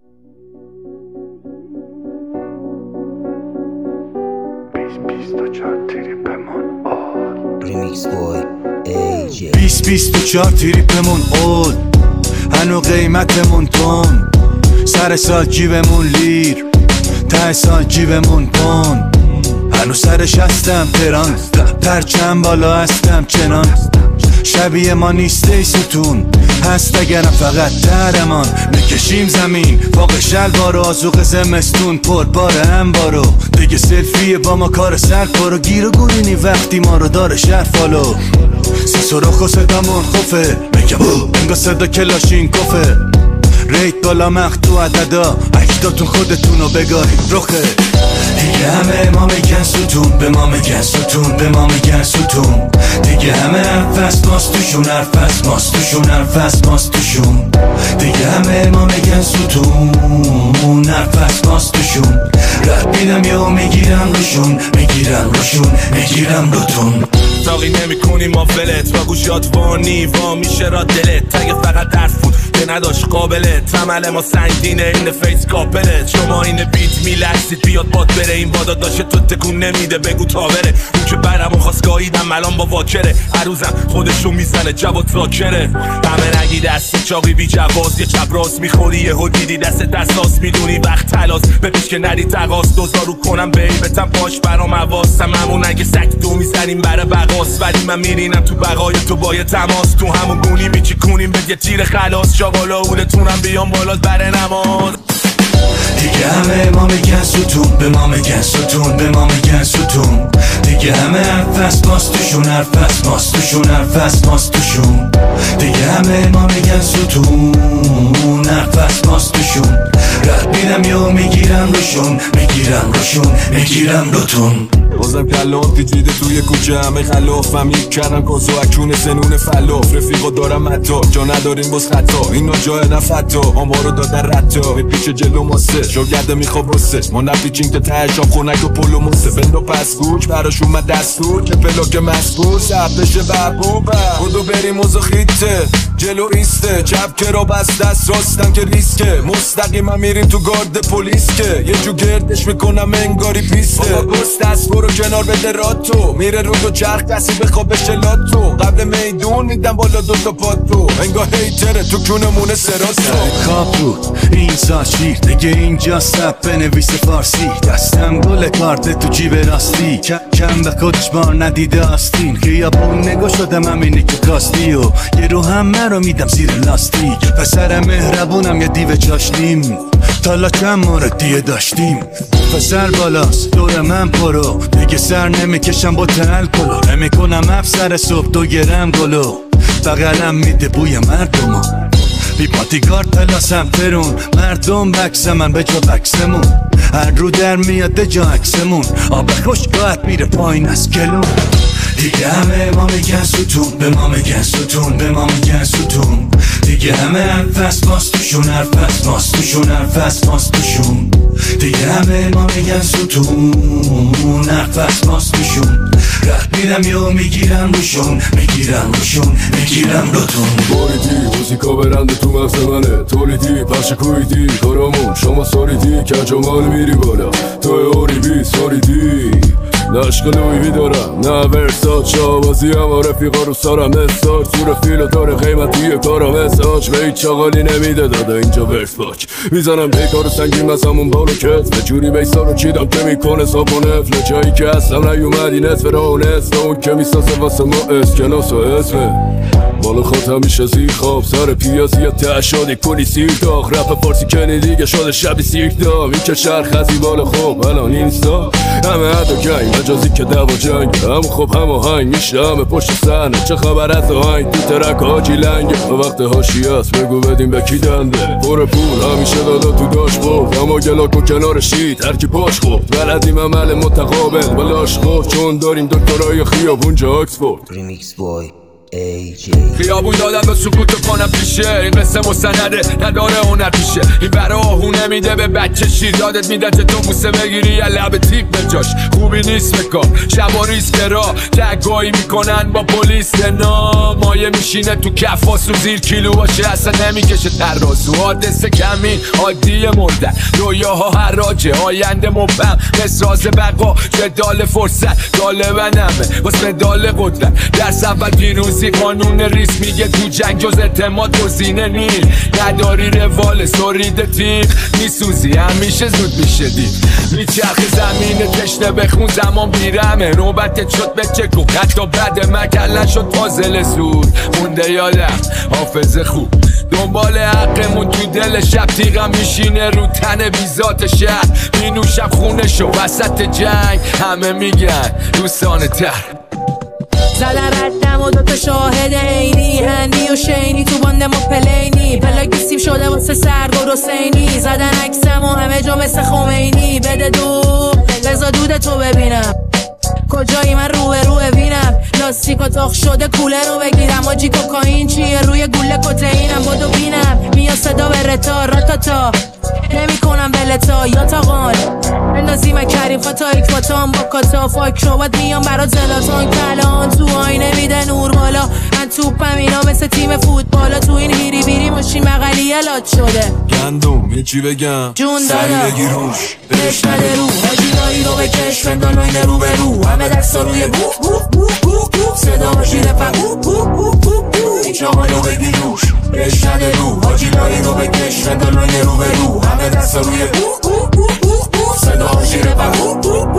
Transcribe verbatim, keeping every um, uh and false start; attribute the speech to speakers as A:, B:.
A: ریمیکس بوی ای جی
B: بیست بیست و چهار تریپمون اول، هنو قیمتمون تون، سر سال جیبمون لیر، ته سال جیبمون پون، هنو سرش هستم تران، پرچم بالا هستم چنان، شبیه ما نیست ای ستون، هست اگرم فقط درمان، میکشیم زمین فوق شلوار و آزوق زمستون پر بار انبارو، دیگه سلفیه با ما کار سر پرو، گیر و گورینی وقتی ما رو داره شهر فالو، سی سرخ و صدامون خوفه، میگم انگا صدا کلاشین کفه، ریت بالا مخت و عددا، اکداتون خودتونو بگارید رخه، دیگه همه ما میگن ستون، به ما میگن ستون، به ما میگن ستون، دیگه همه حرف است ماست توشون، حرف است ماست توشون، حرف است ماست توشون، دیگه همه ما میگن ستون، حرف است ماست توشون، رد میدم یا میگیرم روشون، میگیرم روشون، میگیرم روتون،
C: تاقی نمی کنی ما فلت با گوشات وانی وا میشه را دلت، تگه فقط درف بود که نداشت قابلت، عمل ما سنگینه این فیس کاپلت، شما این بیت میلرزید بیاد باد بره، این بادا داشته تو تکون نمیده بگو تا بره، اون که برمون خواست گاییدم الان با واکره، عروزم خودشو میزنه جواد تراکره، همه نگی دستی چاقی بی جواز، یه چپ راست میخوری یهو دیدی دست دستاس، میدونی وقت تلاس به پیش که نری تقاس، دوزارو کنم بیبتم باش برام حواسم، همون اگه سک دو میزنیم برای بقاس، ولی من میرینم تو بقای تو با یه تماس، تو همون گونی میچی کنیم به یه تیر خلاص، شاغالا اولتونم بیام بالات بر نماز،
B: دیگه همه ما میگن ستون، به ما میگن ستون، به ما میگن ستون، دیگه همه حرف است ماست توشون، حرف است ماست توشون، حرف است ماست توشون، دیگه همه ما میگن ستون، حرف است ماست توشون، رد میدم یا میگیرم روشون، میگیرم روشون، میگیرم روتون،
D: بازم کلام پیچیده توی کوچه همه خلافم، یک کردم کازو اکون سنون فلاف، رفیقا دارم حتا جا نداریم باز خطا، اینا جای نفتا آمارو دادن رتا، میپیچه جلو ماسه شاگرده میخواب رسه، ما نپیچیم که تهش آب خونک و پلو موسه، بندو پس گوچ براش اومد دستور که پلاک مسبور سب بشه بربوبه، خودو بریم موزو خیته جلو ایسته، چپ کرا بس دست راستم که ریسکه، مستقیم هم میریم تو گارد پلیس که یه جو گردش میکنم انگاری پیسته، بابا گست دست برو کنار بده راتو، میره رو دو چرخ کسی بخواب بشه لاتو، قبل میدون میدم بالا دوتا پاتو، انگاه هیتره تو کونمونه سراسو،
B: کاپ بود این ساشیر دیگه اینجا سب بنویس فارسی، دستم گل کارت تو جیب راستی، کم به خودش بار ندیده آستین، خیابون نگاه شدم همینی که کاستی و یه رو همه رو میدم زیر لاستیک، پسر مهربونم یه دیو چاشنیم، تالا چند موردیه داشتیم، پسر بالاست دور من پرو، دیگه سر نمیکشم با الکلو، نمیکنم افسر صبح دو گرم گلو، بغلم میده بوی مردمو، بی پاتیگارد پلاسم ترون، مردم بکس من به جا بکسمون، هر رو در میاد جا عکسمون، آب خوشگاهت میره پایین از گلون، دیگه همه ما میگن ستون، به ما میگن ستون، به ما میگن ستون، دیگه همه حرف است ماست توشون، حرف است ماست توشون، حرف است ماست توشون، دیگه همه ما میگن ستون، حرف است ماست توشون، رد میدم یا میگیرم روشون، میگیرم روشون، میگیرم روتون،
D: باریدی موزیکا برنده تو مغز منه، تولیدی پخش کویدی کارامون شما ساریدی که جمال میری بالا، تو اوری بی ساریدی نشق لویوی دارم نه ورسات، شابازی هم و رفیقا رو سارم استار، زور فیل و داره قیمتی کارم اساج، به هیچ چاقالی نمیده داده اینجا ورس باک، میزنم پیکارو سنگین مثمون بالو کت، به جوری بیسا رو چیدم که میکنه ساب و نفل، جایی که هستم نیومدی نصف راه و نصف، اون که میساسه واسه ما اسکناس و اسمه، بالا خود همیشه زیر خواب، سر پیازیت تشادی کلی سیر داغ، رپ فارسی کنی دیگه شده شبی سیرک دام، این که شرخ خزی بالا خوب الان اینستا، همه حد و گنگ مجازی که دوا جنگ، هم خوب هم آهنگ میشه همه پشت سحنه، چه خبر از آهنگ تو ترک حاجی لنگه، و وقت هاشی هست بگو بدیم به کی دنده، پر پول همیشه دادا تو داش برد، اما گلاک و کنار شید هرکی پاش خورد، بلدیم عمل متقابل بلاش خورد، چون داریم دکترای خیابون جا آکسفورد.
A: ریمیکس بوی ای جی.
D: خیابون دادن به سکوت کنم پیشه، این قصه مستنده نداره هنر پیشه، این برا آهونه میده به بچه شیر، یادت میده که تو موسه بگیری یا لب تیک به جاش، خوبی نیست بکار شب و ریز که را تگایی میکنن با پلیس نه مایه میشینه تو کفاس و زیر کیلو باشه اصلا نمیکشه ترازو، حادثه کمی عادی مردن، رویاها حراجه آینده مبهم، قصاص بقا جدال فرصت طالبنمه واسه مدال قدرت، درس اول پیروزی قانون ریس میگه تو جنگ جز اعتماد گزینه نیل، نداری روال سرید تیغ میسوزی همیشه زود میشه دیر، میچرخ زمین تشنه بخون زمان بیرمه، نوبتت شد به چکو حتی بعد مکلن شد پازل زود مونده یادم حافظ خوب، دنبال حقمون تو دل شب تیغم میشینه رو تن بیزات شهر، مینوشم خونه شو وسط جنگ همه میگن دوستان تر،
E: زدن ردم و دوتا شاهد عینی، هندی و شینی تو باند ما پلینی، پلاک بیسیم شده واسه سرگار حسینی، زدن عکسم و همه جا مثل خمینی، بده دو بزا دود تو ببینم کجایی من روه روه بینم، لاستیکا تاخ شده کوله رو بگیرم، آجی کوکائین چیه روی گوله کتئینم، بدو بینم میا صدا به رتا راتاتا نمی کنم بلتا یا تاقان اندازی من کریم فتا ایک فاتان با کاتا فاک شوبت میام برا زلاتان کلان تو آینه میده نور بالا، من توپم اینا مثل تیم فوتبالا، تو این هیری بیری ماشین مقلی الات شده
D: گندم یه چی بگم
E: جون
D: سری بگی روش
E: بهش نده رو هجینایی رو بکش فندانوین رو به رو همه دستا روی بو بو بو بو بو صدا باشی رفت بو بو بو بو بو این چاقا رو بگی روش بهش نده رو هجینایی رو بکش فندانوین رو به رو همه دستا روی بو بو بو بو بو صدا باشی رفت بو بو